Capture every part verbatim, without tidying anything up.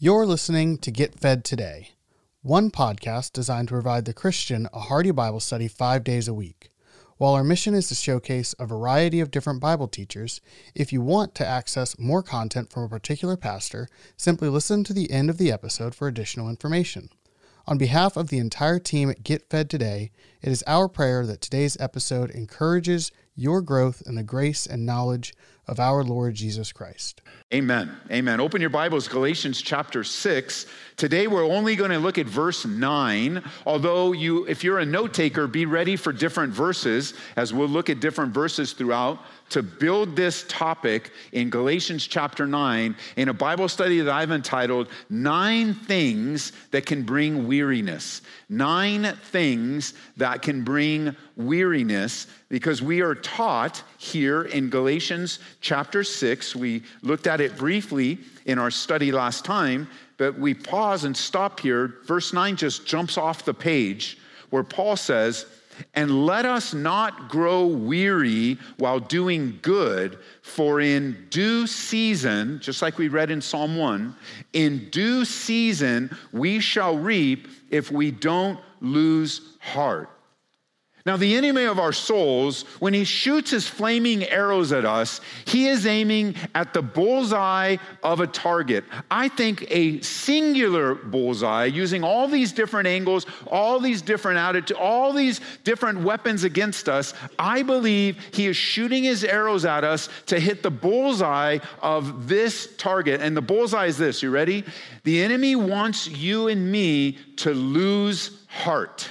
You're listening to Get Fed Today, one podcast designed to provide the Christian a hearty Bible study five days a week. While our mission is to showcase a variety of different Bible teachers, if you want to access more content from a particular pastor, simply listen to the end of the episode for additional information. On behalf of the entire team at Get Fed Today, it is our prayer that today's episode encourages your growth in the grace and knowledge of our Lord Jesus Christ. Amen. Amen. Open your Bibles, Galatians chapter six. Today we're only going to look at verse nine, although you, if you're a note taker, be ready for different verses, as we'll look at different verses throughout to build this topic in Galatians chapter nine in a Bible study that I've entitled, Nine Things That Can Bring Weariness. Nine things that can bring weariness, because we are taught here in Galatians chapter six. We looked at it briefly in our study last time, but we pause and stop here. Verse nine just jumps off the page where Paul says, "And let us not grow weary while doing good, for in due season," just like we read in Psalm one, "in due season we shall reap if we don't lose heart." Now, the enemy of our souls, when he shoots his flaming arrows at us, he is aiming at the bullseye of a target. I think a singular bullseye, using all these different angles, all these different attitudes, all these different weapons against us. I believe he is shooting his arrows at us to hit the bullseye of this target. And the bullseye is this, you ready? The enemy wants you and me to lose heart.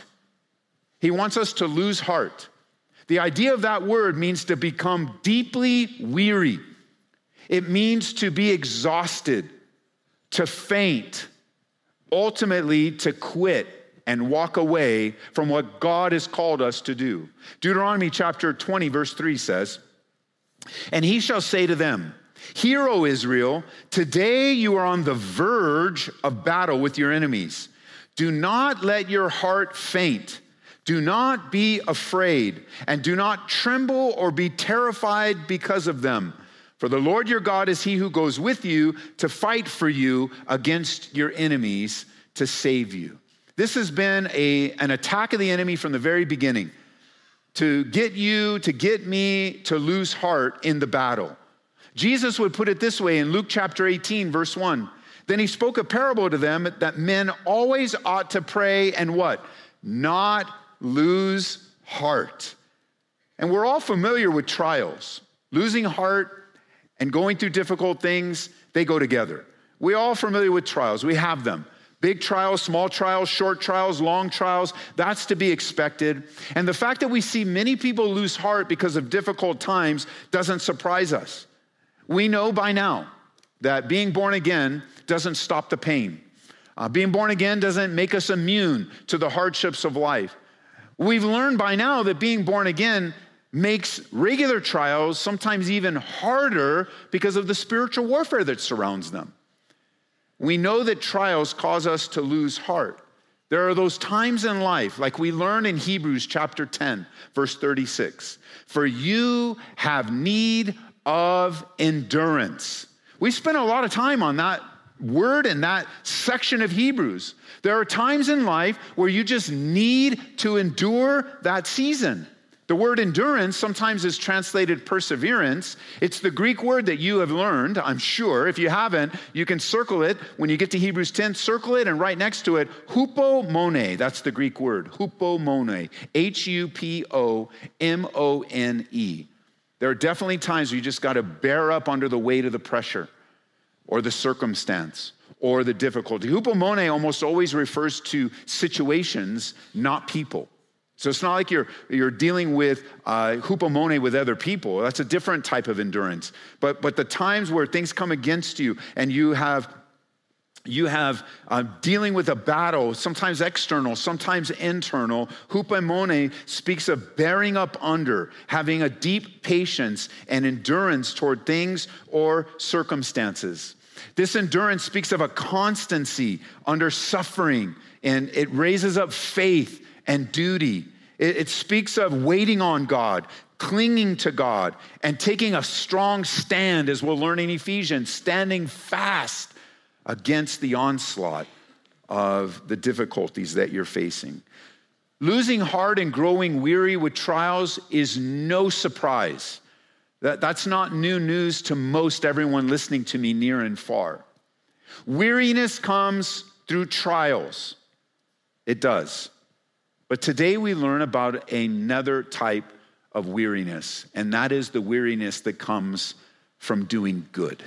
He wants us to lose heart. The idea of that word means to become deeply weary. It means to be exhausted, to faint, ultimately to quit and walk away from what God has called us to do. Deuteronomy chapter twenty, verse three says, "And he shall say to them, Hear, O Israel, today you are on the verge of battle with your enemies. Do not let your heart faint. Do not be afraid, and do not tremble or be terrified because of them. For the Lord your God is he who goes with you to fight for you against your enemies to save you." This has been a, an attack of the enemy from the very beginning, to get you, to get me to lose heart in the battle. Jesus would put it this way in Luke chapter eighteen, verse one. "Then he spoke a parable to them that men always ought to pray and what? Not lose heart." And we're all familiar with trials. Losing heart and going through difficult things, they go together. We're all familiar with trials. We have them. Big trials, small trials, short trials, long trials. That's to be expected. And the fact that we see many people lose heart because of difficult times doesn't surprise us. We know by now that being born again doesn't stop the pain. Uh, being born again doesn't make us immune to the hardships of life. We've learned by now that being born again makes regular trials sometimes even harder because of the spiritual warfare that surrounds them. We know that trials cause us to lose heart. There are those times in life, like we learn in Hebrews chapter ten, verse thirty-six. "For you have need of endurance." We spent a lot of time on that word in that section of Hebrews. There are times in life where you just need to endure that season. The word endurance sometimes is translated perseverance. It's the Greek word that you have learned, I'm sure. If you haven't, you can circle it. When you get to Hebrews ten, circle it, and right next to it, hupomone. That's the Greek word, hupomone. H U P O M O N E. There are definitely times where you just got to bear up under the weight of the pressure, or the circumstance, or the difficulty. Hupomone almost always refers to situations, not people. So it's not like you're, you're dealing with uh, hupomone with other people. That's a different type of endurance. But, but the times where things come against you and you have You have uh, dealing with a battle, sometimes external, sometimes internal. Hupomone speaks of bearing up under, having a deep patience and endurance toward things or circumstances. This endurance speaks of a constancy under suffering, and it raises up faith and duty. It, it speaks of waiting on God, clinging to God, and taking a strong stand, as we'll learn in Ephesians, standing fast against the onslaught of the difficulties that you're facing. Losing heart and growing weary with trials is no surprise. That, that's not new news to most everyone listening to me near and far. Weariness comes through trials. It does. But today we learn about another type of weariness, and that is the weariness that comes from doing good.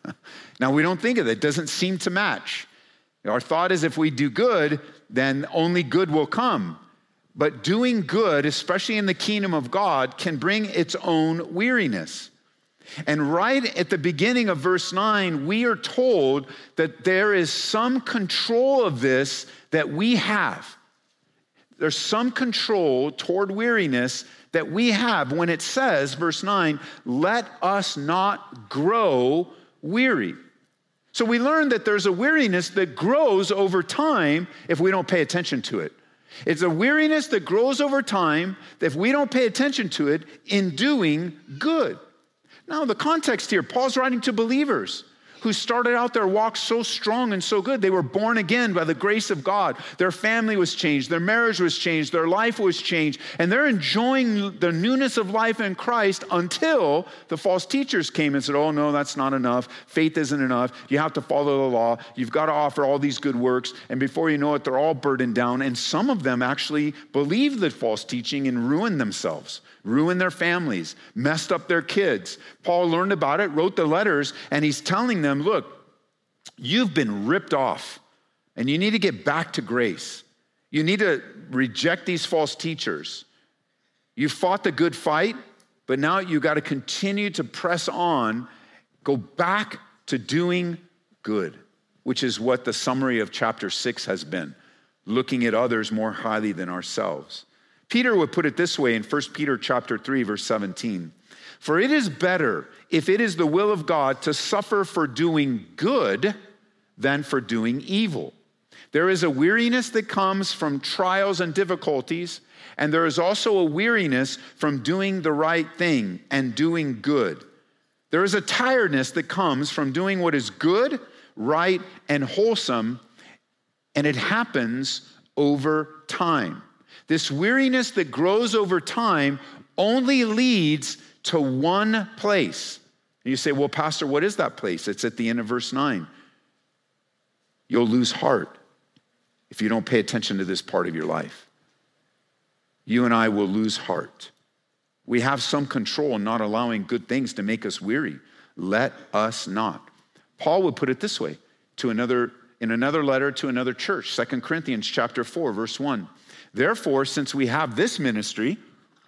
Now, we don't think of it. It doesn't seem to match. Our thought is if we do good, then only good will come. But doing good, especially in the kingdom of God, can bring its own weariness. And right at the beginning of verse nine, we are told that there is some control of this that we have. There's some control toward weariness that we have when it says, verse nine, let us not grow weary. So we learn that there's a weariness that grows over time if we don't pay attention to it. It's a weariness that grows over time if we don't pay attention to it in doing good. Now, the context here, Paul's writing to believers who started out their walk so strong and so good. They were born again by the grace of God. Their family was changed. Their marriage was changed. Their life was changed. And they're enjoying the newness of life in Christ until the false teachers came and said, oh, no, that's not enough. Faith isn't enough. You have to follow the law. You've got to offer all these good works. And before you know it, they're all burdened down. And some of them actually believed the false teaching and ruined themselves, ruined their families, messed up their kids. Paul learned about it, wrote the letters, and he's telling them, look, you've been ripped off, and you need to get back to grace. You need to reject these false teachers. You fought the good fight, but now you got to continue to press on, go back to doing good, which is what the summary of chapter six has been, looking at others more highly than ourselves. Peter would put it this way in First Peter chapter three, verse seventeen. For it is better, if it is the will of God, to suffer for doing good than for doing evil. There is a weariness that comes from trials and difficulties, and there is also a weariness from doing the right thing and doing good. There is a tiredness that comes from doing what is good, right, and wholesome, and it happens over time. This weariness that grows over time only leads to one place. And you say, well, Pastor, what is that place? It's at the end of verse nine. You'll lose heart if you don't pay attention to this part of your life. You and I will lose heart. We have some control in not allowing good things to make us weary. Let us not. Paul would put it this way to another, in another letter to another church, Second Corinthians chapter four, verse one. Therefore, since we have this ministry,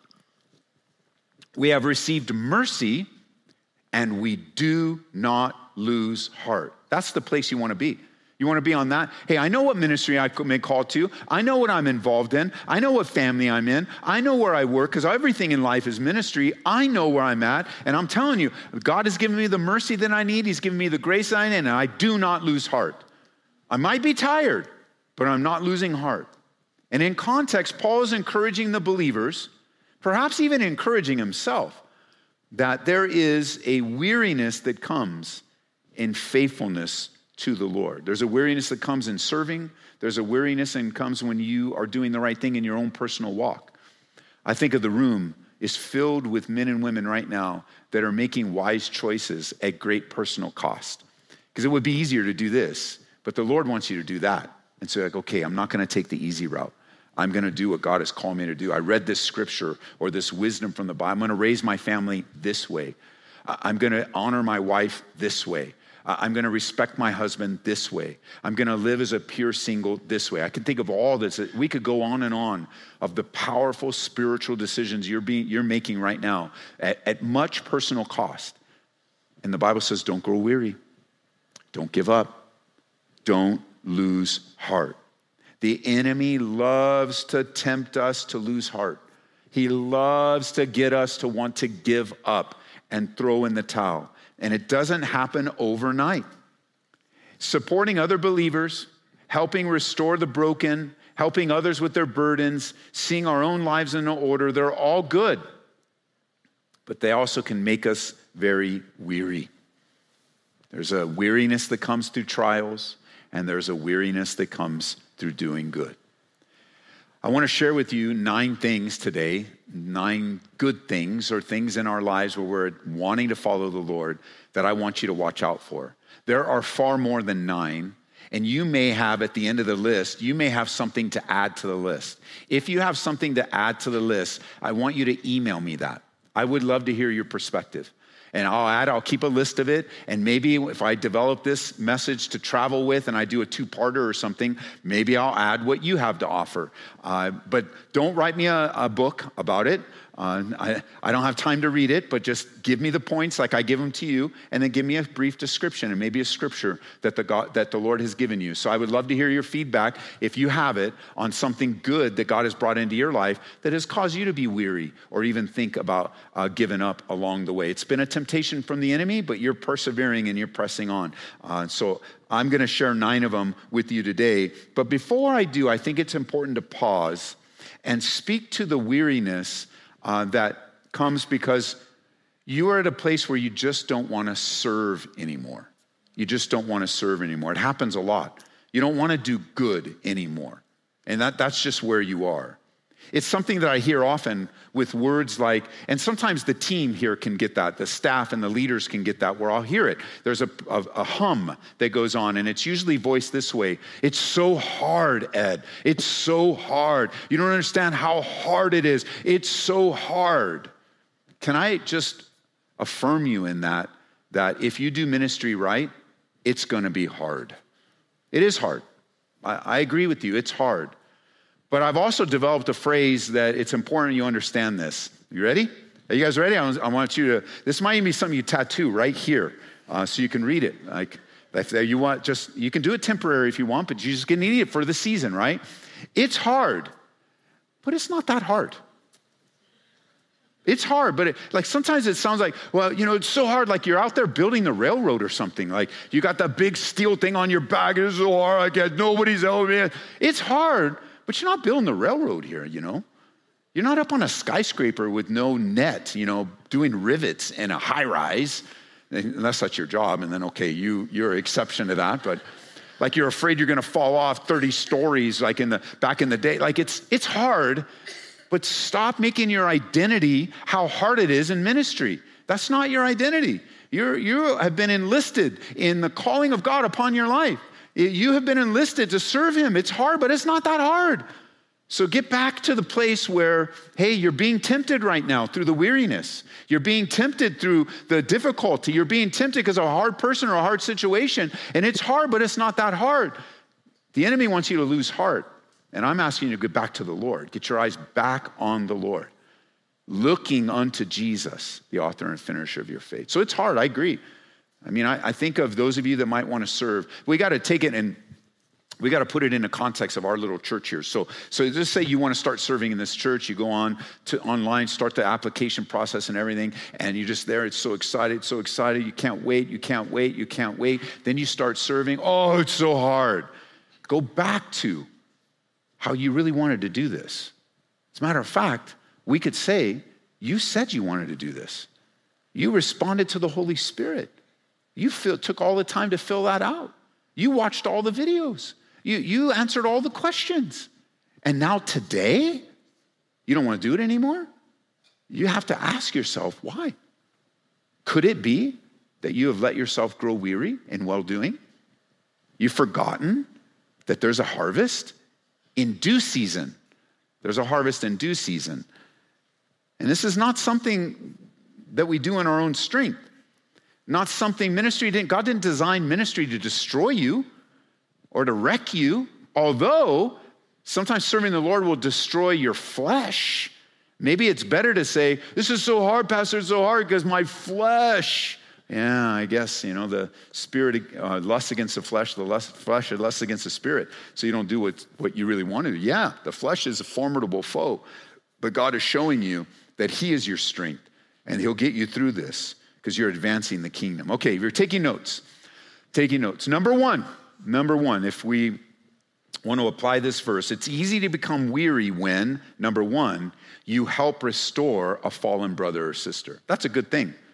we have received mercy, and we do not lose heart. That's the place you want to be. You want to be on that? Hey, I know what ministry I've been called to. I know what I'm involved in. I know what family I'm in. I know where I work, because everything in life is ministry. I know where I'm at, and I'm telling you, God has given me the mercy that I need. He's given me the grace I need, and I do not lose heart. I might be tired, but I'm not losing heart. And in context, Paul is encouraging the believers, perhaps even encouraging himself, that there is a weariness that comes in faithfulness to the Lord. There's a weariness that comes in serving. There's a weariness that comes when you are doing the right thing in your own personal walk. I think of the room is filled with men and women right now that are making wise choices at great personal cost. Because it would be easier to do this, but the Lord wants you to do that. And so you're like, okay, I'm not going to take the easy route. I'm going to do what God has called me to do. I read this scripture or this wisdom from the Bible. I'm going to raise my family this way. I'm going to honor my wife this way. I'm going to respect my husband this way. I'm going to live as a pure single this way. I can think of all this. We could go on and on of the powerful spiritual decisions you're being, you're making right now at, at much personal cost. And the Bible says, don't grow weary. Don't give up. Don't lose heart. The enemy loves to tempt us to lose heart. He loves to get us to want to give up and throw in the towel. And it doesn't happen overnight. Supporting other believers, helping restore the broken, helping others with their burdens, seeing our own lives in order, they're all good. But they also can make us very weary. There's a weariness that comes through trials, and there's a weariness that comes through doing good. I want to share with you nine things today, nine good things or things in our lives where we're wanting to follow the Lord that I want you to watch out for. There are far more than nine, and you may have at the end of the list, you may have something to add to the list. If you have something to add to the list, I want you to email me that. I would love to hear your perspective. And I'll add, I'll keep a list of it. And maybe if I develop this message to travel with and I do a two-parter or something, maybe I'll add what you have to offer. Uh, but don't write me a, a book about it. Uh, I, I don't have time to read it, but just give me the points like I give them to you, and then give me a brief description and maybe a scripture that the God, that the Lord has given you. So I would love to hear your feedback, if you have it, on something good that God has brought into your life that has caused you to be weary or even think about uh, giving up along the way. It's been a temptation from the enemy, but you're persevering and you're pressing on. Uh, so I'm going to share nine of them with you today. But before I do, I think it's important to pause and speak to the weariness Uh, that comes because you are at a place where you just don't want to serve anymore. You just don't want to serve anymore. It happens a lot. You don't want to do good anymore. And that, that's just where you are. It's something that I hear often with words like, and sometimes the team here can get that, the staff and the leaders can get that, where I'll hear it. There's a, a, a hum that goes on, and it's usually voiced this way: it's so hard, Ed. It's so hard. You don't understand how hard it is. It's so hard. Can I just affirm you in that, that if you do ministry right, it's going to be hard. It is hard. I, I agree with you. It's hard. But I've also developed a phrase that it's important you understand this. You ready? Are you guys ready? I want you to, this might even be something you tattoo right here uh, so you can read it. Like, if you want, just, you can do it temporary if you want, but you just can need it for the season, right? It's hard, but it's not that hard. It's hard, but it, like sometimes it sounds like, well, you know, it's so hard, like you're out there building the railroad or something. Like you got that big steel thing on your back. It's so hard, I guess nobody's helping me. It's hard. But you're not building the railroad here, you know. You're not up on a skyscraper with no net, you know, doing rivets in a high rise, unless that's your job. And then, okay, you, you're an exception to that. But like you're afraid you're going to fall off thirty stories like in the back in the day. Like it's it's hard, but stop making your identity how hard it is in ministry. That's not your identity. You're, you have been enlisted in the calling of God upon your life. You have been enlisted to serve him. It's hard, but it's not that hard. So get back to the place where, hey, you're being tempted right now through the weariness. You're being tempted through the difficulty. You're being tempted because of a hard person or a hard situation. And it's hard, but it's not that hard. The enemy wants you to lose heart. And I'm asking you to get back to the Lord. Get your eyes back on the Lord. Looking unto Jesus, the author and finisher of your faith. So it's hard, I agree. I mean, I, I think of those of you that might want to serve. We got to take it and we got to put it in the context of our little church here. So, so just say you want to start serving in this church. You go on to online, start the application process and everything, and you're just there. It's so excited, so excited. You can't wait. You can't wait. You can't wait. Then you start serving. Oh, it's so hard. Go back to how you really wanted to do this. As a matter of fact, we could say you said you wanted to do this. You responded to the Holy Spirit. You feel, took all the time to fill that out. You watched all the videos. You, you answered all the questions. And now today, you don't want to do it anymore? You have to ask yourself, why? Could it be that you have let yourself grow weary in well-doing? You've forgotten that there's a harvest in due season. There's a harvest in due season. And this is not something that we do in our own strength. Not something ministry didn't, God didn't design ministry to destroy you or to wreck you. Although sometimes serving the Lord will destroy your flesh. Maybe it's better to say, this is so hard, Pastor, it's so hard because my flesh. Yeah, I guess, you know, the spirit uh, lusts against the flesh, the lust, flesh lusts against the spirit. So you don't do what, what you really want to do. Yeah, the flesh is a formidable foe, but God is showing you that he is your strength and he'll get you through this because you're advancing the kingdom. Okay, if you're taking notes, taking notes. Number one, number one, if we want to apply this verse, it's easy to become weary when, number one, you help restore a fallen brother or sister. That's a good thing.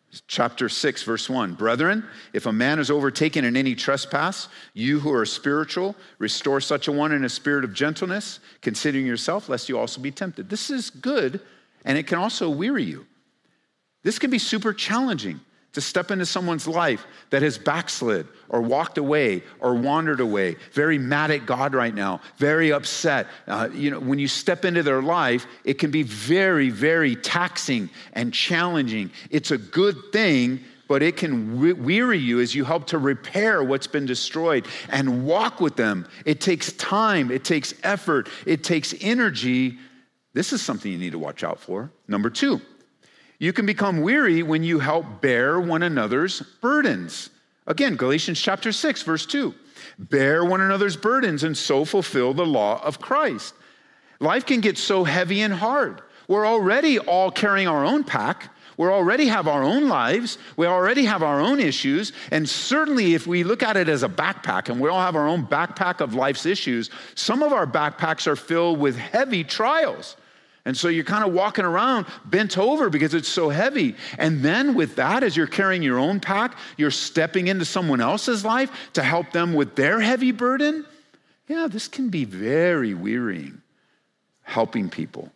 Chapter six, verse one. Brethren, if a man is overtaken in any trespass, you who are spiritual, restore such a one in a spirit of gentleness, considering yourself, lest you also be tempted. This is good, and it can also weary you. This can be super challenging to step into someone's life that has backslid or walked away or wandered away, very mad at God right now, very upset. Uh, you know, when you step into their life, it can be very, very taxing and challenging. It's a good thing, but it can we- weary you as you help to repair what's been destroyed and walk with them. It takes time, it takes effort, it takes energy. This is something you need to watch out for. Number two, you can become weary when you help bear one another's burdens. Again, Galatians chapter six, verse two. Bear one another's burdens and so fulfill the law of Christ. Life can get so heavy and hard. We're already all carrying our own pack. We already have our own lives. We already have our own issues. And certainly if we look at it as a backpack, and we all have our own backpack of life's issues, some of our backpacks are filled with heavy trials. And so you're kind of walking around bent over because it's so heavy. And then with that, as you're carrying your own pack, you're stepping into someone else's life to help them with their heavy burden. Yeah, this can be very wearying, helping people.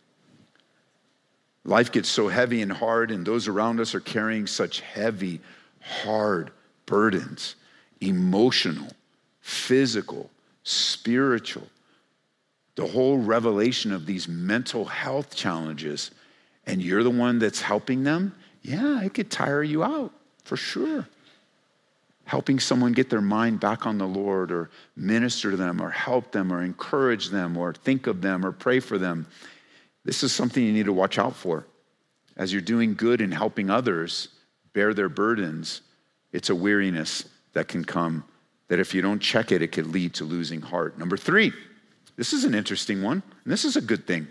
Life gets so heavy and hard, and those around us are carrying such heavy, hard burdens, emotional, physical, spiritual. The whole revelation of these mental health challenges, and you're the one that's helping them, yeah, it could tire you out, for sure. Helping someone get their mind back on the Lord, or minister to them, or help them, or encourage them, or think of them, or pray for them. This is something you need to watch out for. As you're doing good and helping others bear their burdens, it's a weariness that can come, that if you don't check it, it could lead to losing heart. Number three, this is an interesting one, and this is a good thing.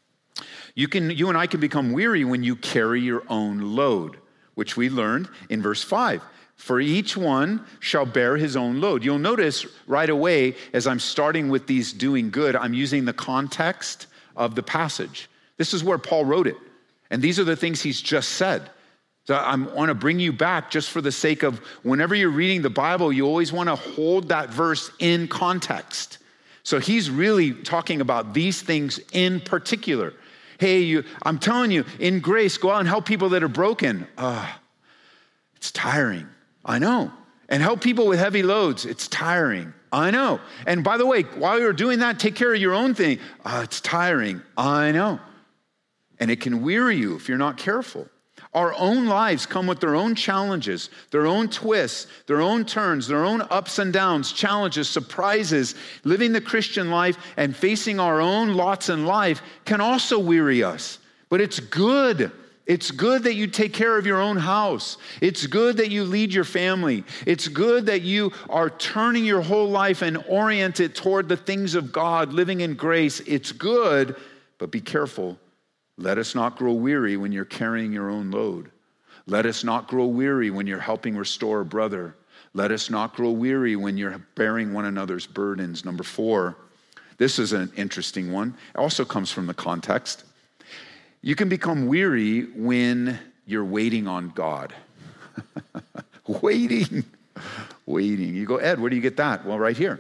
You can, you and I can become weary when you carry your own load, which we learned in verse five. For each one shall bear his own load. You'll notice right away, as I'm starting with these doing good, I'm using the context of the passage. This is where Paul wrote it, and these are the things he's just said. So I want to bring you back just for the sake of whenever you're reading the Bible, you always want to hold that verse in context. So he's really talking about these things in particular. Hey, you, I'm telling you, in grace, go out and help people that are broken. Uh, it's tiring. I know. And help people with heavy loads. It's tiring. I know. And by the way, while you're doing that, take care of your own thing. Uh, it's tiring. I know. And it can weary you if you're not careful. Our own lives come with their own challenges, their own twists, their own turns, their own ups and downs, challenges, surprises. Living the Christian life and facing our own lots in life can also weary us. But it's good. It's good that you take care of your own house. It's good that you lead your family. It's good that you are turning your whole life and orient it toward the things of God, living in grace. It's good, but be careful. Let us not grow weary when you're carrying your own load. Let us not grow weary when you're helping restore a brother. Let us not grow weary when you're bearing one another's burdens. Number four, this is an interesting one. It also comes from the context. You can become weary when you're waiting on God. waiting, waiting. You go, Ed, where do you get that? Well, right here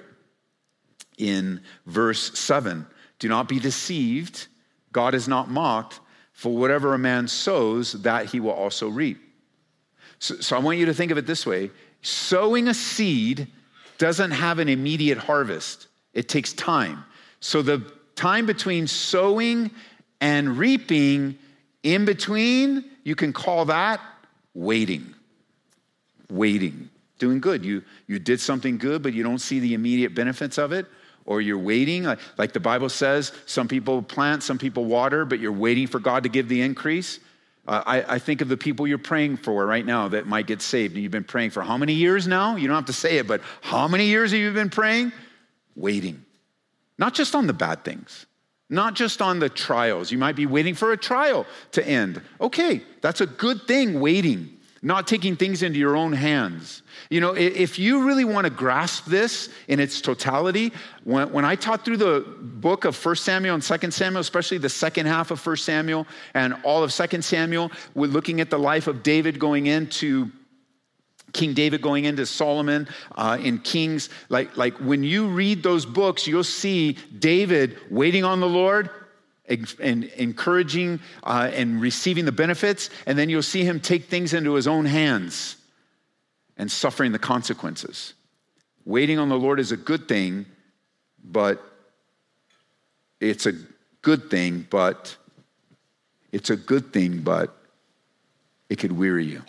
in verse seven. Do not be deceived. God is not mocked, for whatever a man sows, that he will also reap. So, so I want you to think of it this way. Sowing a seed doesn't have an immediate harvest. It takes time. So the time between sowing and reaping, in between, you can call that waiting. Waiting. Doing good. You, you did something good, but you don't see the immediate benefits of it. Or you're waiting, like, like the Bible says, some people plant, some people water, but you're waiting for God to give the increase. Uh, I, I think of the people you're praying for right now that might get saved. And you've been praying for how many years now? You don't have to say it, but how many years have you been praying? Waiting. Not just on the bad things. Not just on the trials. You might be waiting for a trial to end. Okay, that's a good thing, waiting. Not taking things into your own hands. You know, if you really want to grasp this in its totality, when, when I taught through the book of First Samuel and Second Samuel, especially the second half of First Samuel and all of Second Samuel, we're looking at the life of David going into King David going into Solomon uh, in Kings. Like, like when you read those books, you'll see David waiting on the Lord, and encouraging uh, and receiving the benefits, and then you'll see him take things into his own hands and suffering the consequences. Waiting on the Lord is a good thing, but it's a good thing, but it's a good thing, but it could weary you.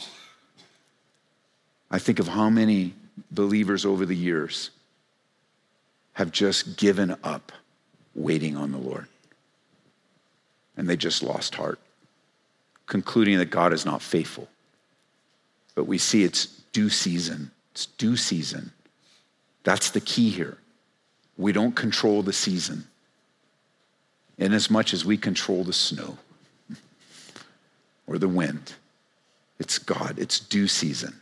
I think of how many believers over the years have just given up waiting on the Lord. And they just lost heart, concluding that God is not faithful. But we see it's due season. It's due season. That's the key here. We don't control the season in as much as we control the snow or the wind. It's God. It's due season.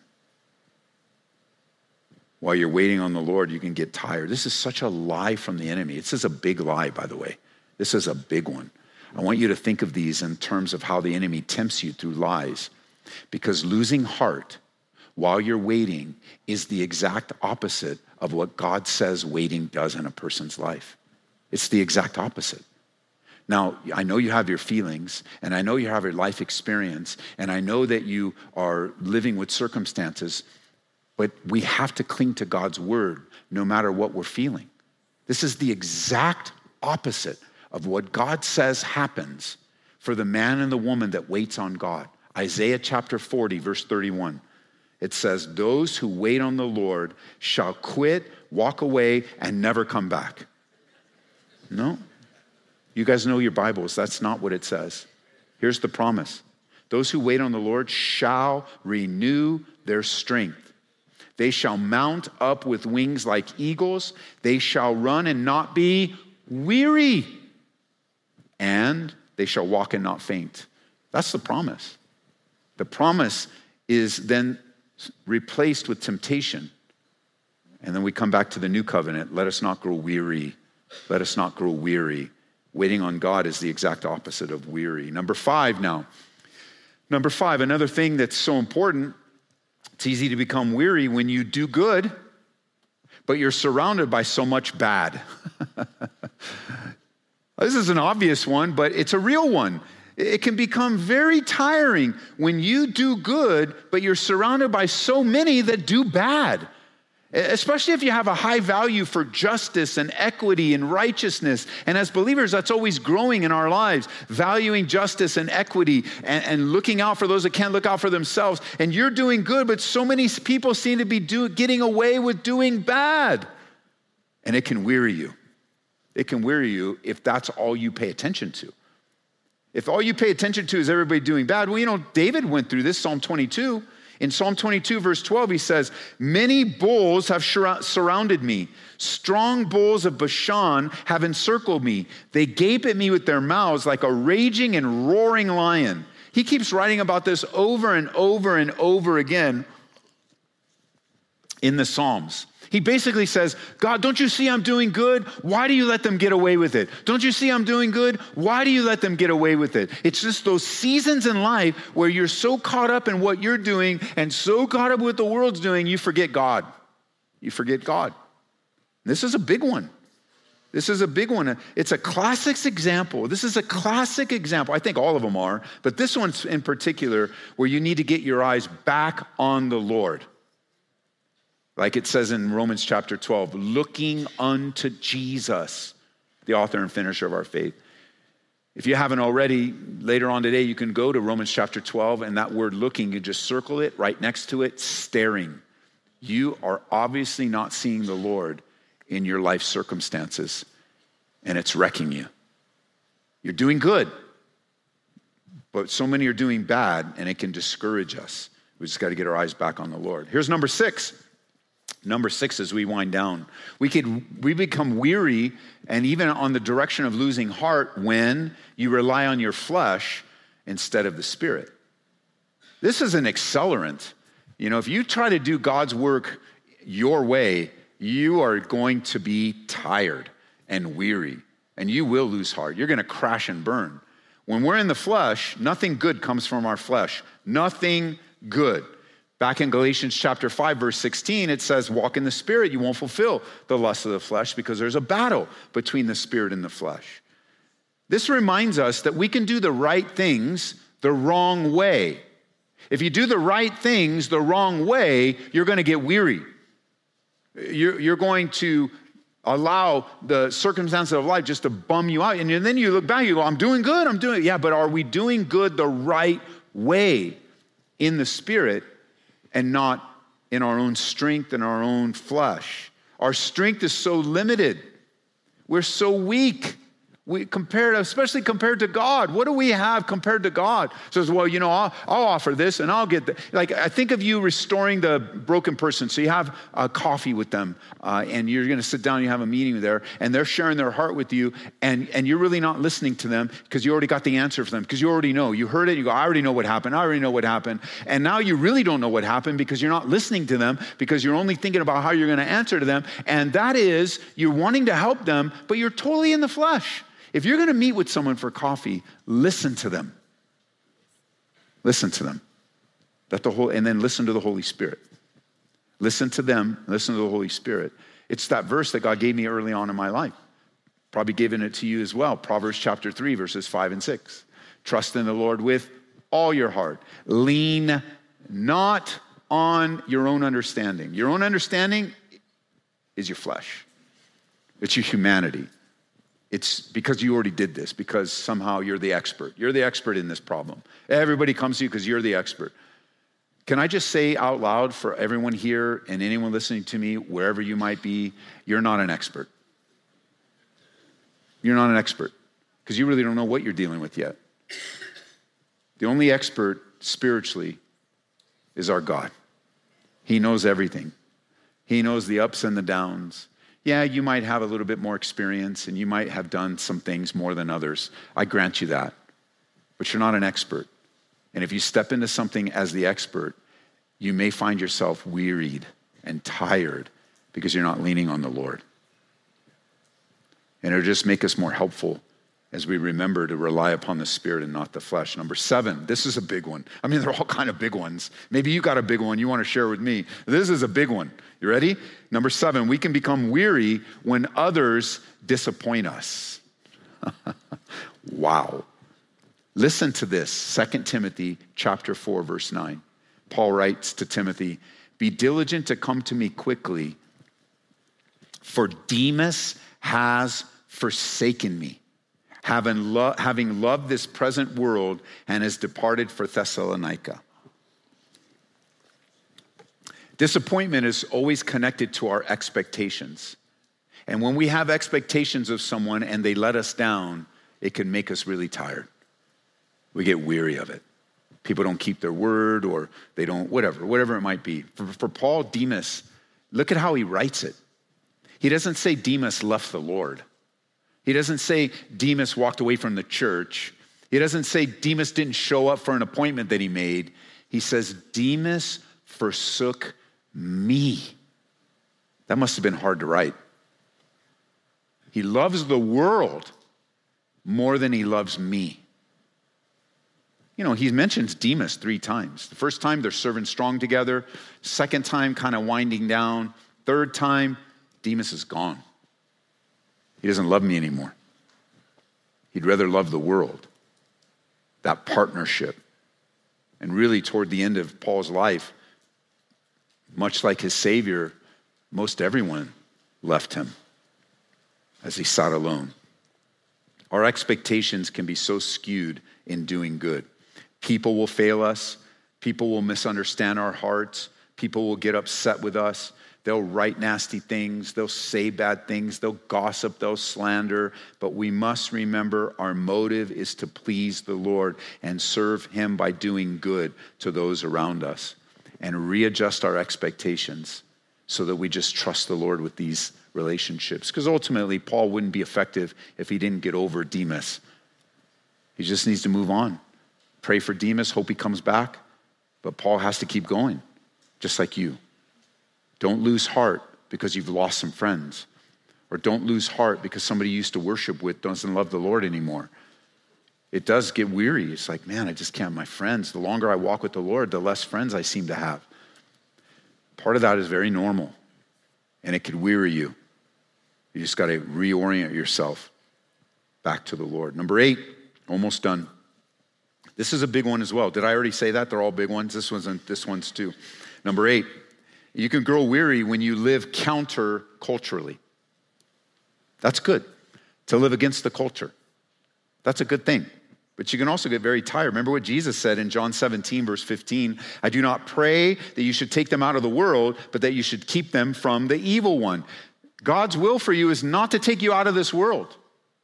While you're waiting on the Lord, you can get tired. This is such a lie from the enemy. This is a big lie, by the way. This is a big one. I want you to think of these in terms of how the enemy tempts you through lies, because losing heart while you're waiting is the exact opposite of what God says waiting does in a person's life. It's the exact opposite. Now, I know you have your feelings, and I know you have your life experience, and I know that you are living with circumstances, but we have to cling to God's word no matter what we're feeling. This is the exact opposite of what God says happens for the man and the woman that waits on God. Isaiah chapter forty, verse thirty-one. It says, those who wait on the Lord shall quit, walk away, and never come back. No. You guys know your Bibles. That's not what it says. Here's the promise. Those who wait on the Lord shall renew their strength. They shall mount up with wings like eagles. They shall run and not be weary. And they shall walk and not faint. That's the promise. The promise is then replaced with temptation. And then we come back to the new covenant. Let us not grow weary. Let us not grow weary. Waiting on God is the exact opposite of weary. Number five now. Number five, another thing that's so important. It's easy to become weary when you do good, but you're surrounded by so much bad. This is an obvious one, but it's a real one. It can become very tiring when you do good, but you're surrounded by so many that do bad. Especially if you have a high value for justice and equity and righteousness. And as believers, that's always growing in our lives, valuing justice and equity and, and looking out for those that can't look out for themselves. And you're doing good, but so many people seem to be do, getting away with doing bad. And it can weary you. It can weary you if that's all you pay attention to. If all you pay attention to is everybody doing bad, well, you know, David went through this, Psalm twenty-two. In Psalm twenty-two, verse twelve, he says, many bulls have surrounded me. Strong bulls of Bashan have encircled me. They gape at me with their mouths like a raging and roaring lion. He keeps writing about this over and over and over again in the Psalms. He basically says, God, don't you see I'm doing good? Why do you let them get away with it? Don't you see I'm doing good? Why do you let them get away with it? It's just those seasons in life where you're so caught up in what you're doing and so caught up with what the world's doing, you forget God. You forget God. This is a big one. This is a big one. It's a classic example. This is a classic example. I think all of them are, but this one's in particular where you need to get your eyes back on the Lord. Like it says in Romans chapter twelve, looking unto Jesus, the author and finisher of our faith. If you haven't already, later on today, you can go to Romans chapter twelve, and that word looking, you just circle it right next to it, staring. You are obviously not seeing the Lord in your life circumstances, and it's wrecking you. You're doing good, but so many are doing bad, and it can discourage us. We just got to get our eyes back on the Lord. Here's number six. Number six, as we wind down, we could we become weary and even on the direction of losing heart when you rely on your flesh instead of the Spirit. This is an accelerant. You know, if you try to do God's work your way, you are going to be tired and weary, and you will lose heart. You're going to crash and burn. When we're in the flesh, nothing good comes from our flesh. Nothing good. Back in Galatians chapter five, verse sixteen, it says, walk in the Spirit. You won't fulfill the lust of the flesh because there's a battle between the Spirit and the flesh. This reminds us that we can do the right things the wrong way. If you do the right things the wrong way, you're going to get weary. You're, you're going to allow the circumstances of life just to bum you out. And then you look back, you go, I'm doing good, I'm doing, yeah, but are we doing good the right way in the Spirit and not in our own strength and our own flesh? Our strength is so limited. We're so weak. We compared, especially compared to God. What do we have compared to God? Says, well, you know, I'll, I'll offer this and I'll get that. Like, I think of you restoring the broken person. So you have uh, coffee with them uh, and you're going to sit down, you have a meeting there, and they're sharing their heart with you, and, and you're really not listening to them because you already got the answer for them, because you already know. You heard it, you go, I already know what happened. I already know what happened. And now you really don't know what happened because you're not listening to them, because you're only thinking about how you're going to answer to them. And that is, you're wanting to help them, but you're totally in the flesh. If you're going to meet with someone for coffee, listen to them. Listen to them. Let the whole, and then listen to the Holy Spirit. Listen to them, listen to the Holy Spirit. It's that verse that God gave me early on in my life. Probably given it to you as well. Proverbs chapter three, verses five and six. Trust in the Lord with all your heart. Lean not on your own understanding. Your own understanding is your flesh. It's your humanity. It's because you already did this, because somehow you're the expert. You're the expert in this problem. Everybody comes to you because you're the expert. Can I just say out loud for everyone here and anyone listening to me, wherever you might be, you're not an expert. You're not an expert because you really don't know what you're dealing with yet. The only expert spiritually is our God. He knows everything. He knows the ups and the downs. Yeah, you might have a little bit more experience and you might have done some things more than others. I grant you that. But you're not an expert. And if you step into something as the expert, you may find yourself wearied and tired because you're not leaning on the Lord. And it'll just make us more helpful as we remember to rely upon the Spirit and not the flesh. Number seven, this is a big one. I mean, they're all kind of big ones. Maybe you got a big one you want to share with me. This is a big one. You ready? Number seven, we can become weary when others disappoint us. Wow. Listen to this, Second Timothy chapter four, verse nine. Paul writes to Timothy, be diligent to come to me quickly, for Demas has forsaken me, having, lo- having loved this present world, and has departed for Thessalonica. Disappointment is always connected to our expectations. And when we have expectations of someone and they let us down, it can make us really tired. We get weary of it. People don't keep their word, or they don't, whatever, whatever it might be. For, for Paul, Demas, look at how he writes it. He doesn't say Demas left the Lord. He doesn't say Demas walked away from the church. He doesn't say Demas didn't show up for an appointment that he made. He says Demas forsook me. That must have been hard to write. He loves the world more than he loves me. You know, he mentions Demas three times. The first time, they're serving strong together. Second time, kind of winding down. Third time, Demas is gone. He doesn't love me anymore. He'd rather love the world. That partnership. And really, toward the end of Paul's life, much like his Savior, most everyone left him as he sat alone. Our expectations can be so skewed in doing good. People will fail us. People will misunderstand our hearts. People will get upset with us. They'll write nasty things. They'll say bad things. They'll gossip. They'll slander. But we must remember our motive is to please the Lord and serve him by doing good to those around us, and readjust our expectations so that we just trust the Lord with these relationships. Because ultimately, Paul wouldn't be effective if he didn't get over Demas. He just needs to move on. Pray for Demas, hope he comes back, But Paul has to keep going, just like you. Don't lose heart because you've lost some friends. Or don't lose heart because somebody you used to worship with doesn't love the Lord anymore. It does get weary. It's like, man, I just can't. My friends, the longer I walk with the Lord, the less friends I seem to have. Part of that is very normal, and it could weary you. You just got to reorient yourself back to the Lord. Number eight, almost done. This is a big one as well. Did I already say that? They're all big ones. This one's this one's too. Number eight, you can grow weary when you live counter-culturally. That's good, to live against the culture. That's a good thing. But you can also get very tired. Remember what Jesus said in John seventeen, verse fifteen, I do not pray that you should take them out of the world, but that you should keep them from the evil one. God's will for you is not to take you out of this world.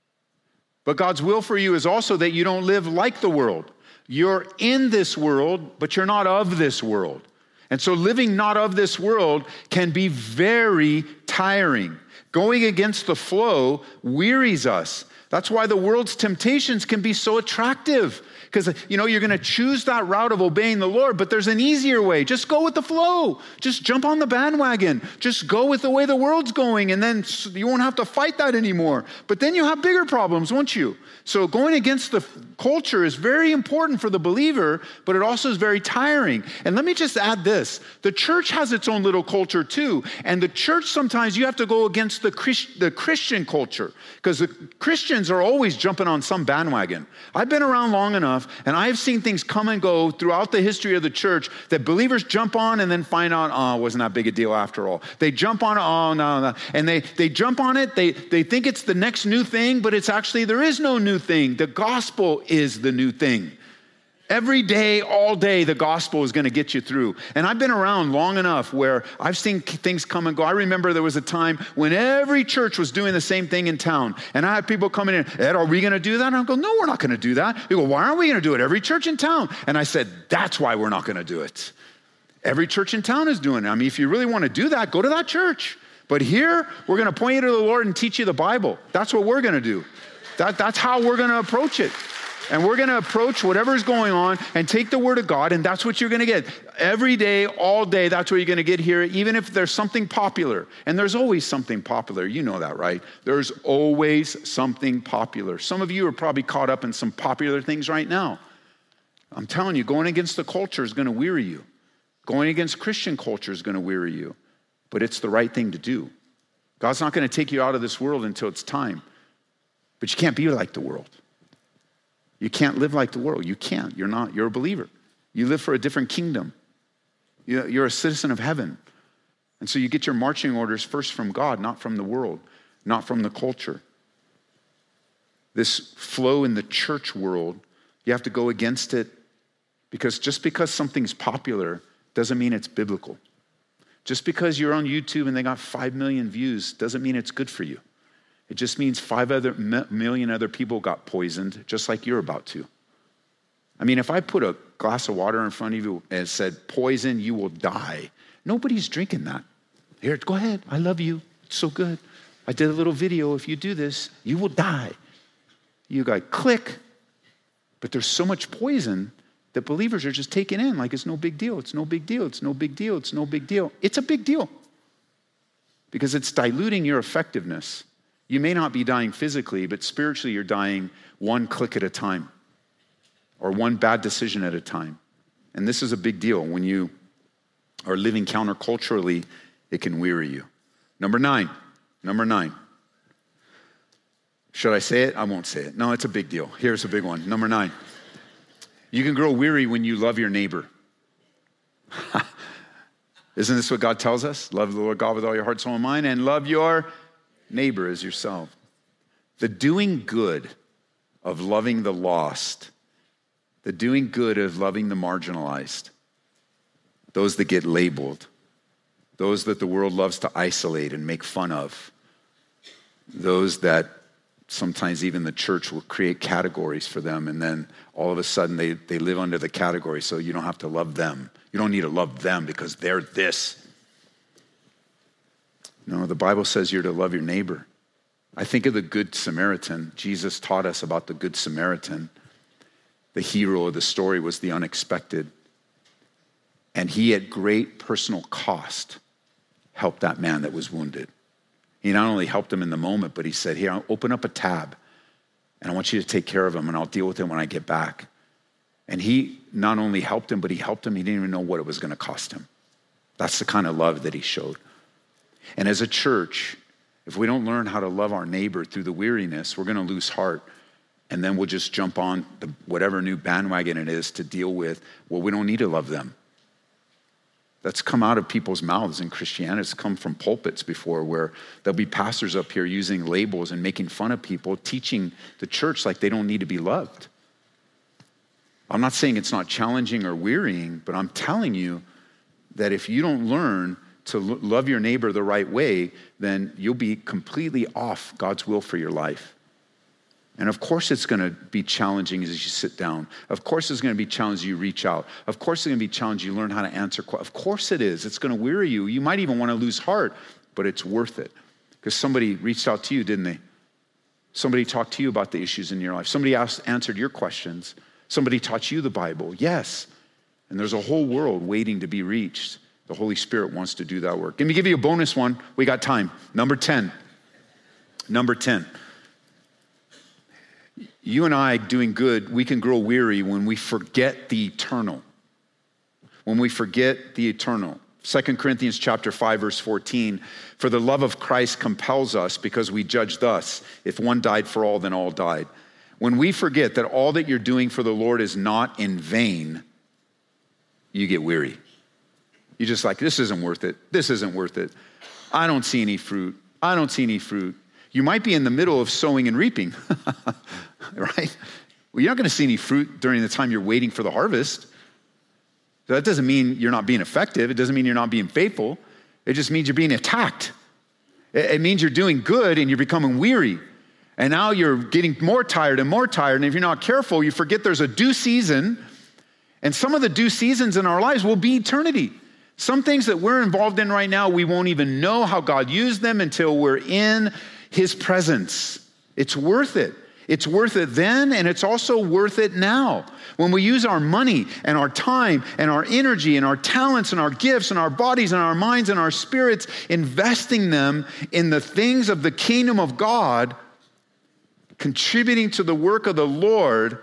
But God's will for you is also that you don't live like the world. You're in this world, but you're not of this world. And so living not of this world can be very tiring. Going against the flow wearies us. That's why the world's temptations can be so attractive. Because, you know, you're going to choose that route of obeying the Lord, but there's an easier way. Just go with the flow. Just jump on the bandwagon. Just go with the way the world's going, and then you won't have to fight that anymore. But then you'll have bigger problems, won't you? So going against the culture is very important for the believer, but it also is very tiring. And let me just add this. The church has its own little culture too. And the church, sometimes you have to go against the, Christ, the Christian culture, because the Christians are always jumping on some bandwagon. I've been around long enough, and I've seen things come and go throughout the history of the church that believers jump on and then find out, oh, it wasn't that big a deal after all. They jump on, oh, no, no. And they, they jump on it. They, they think it's the next new thing, but it's actually, there is no new thing. The gospel is the new thing. Every day, all day, the gospel is going to get you through. And I've been around long enough where I've seen things come and go. I remember there was a time when every church was doing the same thing in town. And I had people coming in, Ed, are we going to do that? And I go, no, we're not going to do that. They go, why aren't we going to do it? Every church in town. And I said, that's why we're not going to do it. Every church in town is doing it. I mean, if you really want to do that, go to that church. But here, we're going to point you to the Lord and teach you the Bible. That's what we're going to do. That, that's how we're going to approach it. And we're going to approach whatever's going on and take the word of God, and that's what you're going to get. Every day, all day, that's what you're going to get here, even if there's something popular. And there's always something popular. You know that, right? There's always something popular. Some of you are probably caught up in some popular things right now. I'm telling you, going against the culture is going to weary you. Going against Christian culture is going to weary you. But it's the right thing to do. God's not going to take you out of this world until it's time. But you can't be like the world. You can't live like the world. You can't. You're not. You're a believer. You live for a different kingdom. You're a citizen of heaven. And so you get your marching orders first from God, not from the world, not from the culture. This flow in the church world, you have to go against it, because just because something's popular doesn't mean it's biblical. Just because you're on YouTube and they got five million views doesn't mean it's good for you. It just means five other million other people got poisoned, just like you're about to. I mean, if I put a glass of water in front of you and said, poison, you will die, nobody's drinking that. Here, go ahead. I love you. It's so good. I did a little video. If you do this, you will die. You got click. But there's so much poison that believers are just taking in like it's no big deal. It's no big deal. It's no big deal. It's no big deal. It's a big deal because it's diluting your effectiveness. You may not be dying physically, but spiritually you're dying one click at a time or one bad decision at a time. And this is a big deal. When you are living counterculturally, it can weary you. Number nine, number nine. Should I say it? I won't say it. No, it's a big deal. Here's a big one. Number nine. You can grow weary when you love your neighbor. Isn't this what God tells us? Love the Lord God with all your heart, soul, and mind, and love your neighbor as yourself. The doing good of loving the lost, the doing good of loving the marginalized, those that get labeled, those that the world loves to isolate and make fun of, those that sometimes even the church will create categories for them, and then all of a sudden they, they live under the category, so you don't have to love them. You don't need to love them because they're this. No, the Bible says you're to love your neighbor. I think of the Good Samaritan. Jesus taught us about the Good Samaritan. The hero of the story was the unexpected. And he, at great personal cost, helped that man that was wounded. He not only helped him in the moment, but he said, here, I'll open up a tab, and I want you to take care of him, and I'll deal with him when I get back. And he not only helped him, but he helped him. He didn't even know what it was going to cost him. That's the kind of love that he showed. And as a church, if we don't learn how to love our neighbor through the weariness, we're going to lose heart. And then we'll just jump on the, whatever new bandwagon it is to deal with, well, we don't need to love them. That's come out of people's mouths in Christianity. It's come from pulpits before, where there'll be pastors up here using labels and making fun of people, teaching the church like they don't need to be loved. I'm not saying it's not challenging or wearying, but I'm telling you that if you don't learn to love your neighbor the right way, then you'll be completely off God's will for your life. And of course it's going to be challenging as you sit down. Of course it's going to be challenging as you reach out. Of course it's going to be challenging you learn how to answer questions. Of course it is. It's going to weary you. You might even want to lose heart, but it's worth it. Because somebody reached out to you, didn't they? Somebody talked to you about the issues in your life. Somebody asked, answered your questions. Somebody taught you the Bible. Yes. And there's a whole world waiting to be reached. The Holy Spirit wants to do that work. Let me give you a bonus one. We got time. Number ten. Number ten. You and I doing good, we can grow weary when we forget the eternal. When we forget the eternal. Second Corinthians chapter five, verse fourteen, for the love of Christ compels us because we judge thus, if one died for all, then all died. When we forget that all that you're doing for the Lord is not in vain, you get weary. You're just like, this isn't worth it. This isn't worth it. I don't see any fruit. I don't see any fruit. You might be in the middle of sowing and reaping, right? Well, you're not going to see any fruit during the time you're waiting for the harvest. So that doesn't mean you're not being effective. It doesn't mean you're not being faithful. It just means you're being attacked. It means you're doing good and you're becoming weary. And now you're getting more tired and more tired. And if you're not careful, you forget there's a due season. And some of the due seasons in our lives will be eternity. Some things that we're involved in right now, we won't even know how God used them until we're in His presence. It's worth it. It's worth it then, and it's also worth it now. When we use our money and our time and our energy and our talents and our gifts and our bodies and our minds and our spirits, investing them in the things of the kingdom of God, contributing to the work of the Lord,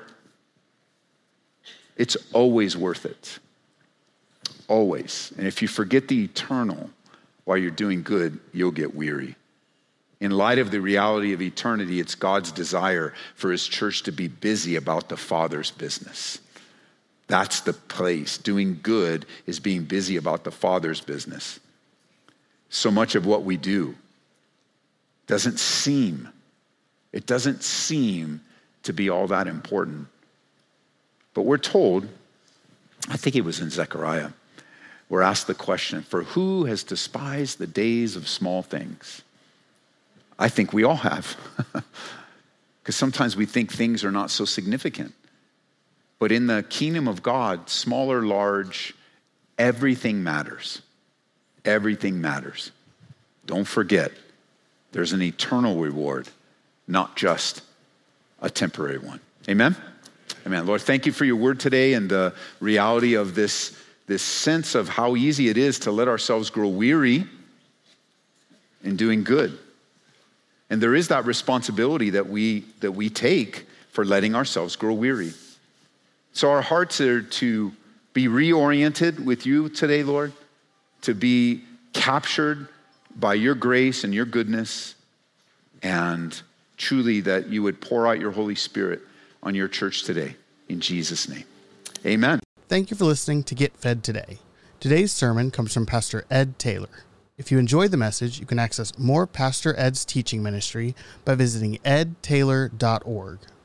it's always worth it. Always. And if you forget the eternal while you're doing good, you'll get weary. In light of the reality of eternity, it's God's desire for His church to be busy about the Father's business. That's the place. Doing good is being busy about the Father's business. So much of what we do doesn't seem, it doesn't seem to be all that important. But we're told, I think it was in Zechariah, we're asked the question, for who has despised the days of small things? I think we all have. Because sometimes we think things are not so significant. But in the kingdom of God, small or large, everything matters. Everything matters. Don't forget, there's an eternal reward, not just a temporary one. Amen? Amen. Lord, thank you for your word today and the reality of this, this sense of how easy it is to let ourselves grow weary in doing good. And there is that responsibility that we that we take for letting ourselves grow weary. So our hearts are to be reoriented with you today, Lord, to be captured by your grace and your goodness, and truly that you would pour out your Holy Spirit on your church today. In Jesus' name, amen. Thank you for listening to Get Fed Today. Today's sermon comes from Pastor Ed Taylor. If you enjoyed the message, you can access more Pastor Ed's teaching ministry by visiting ed taylor dot org.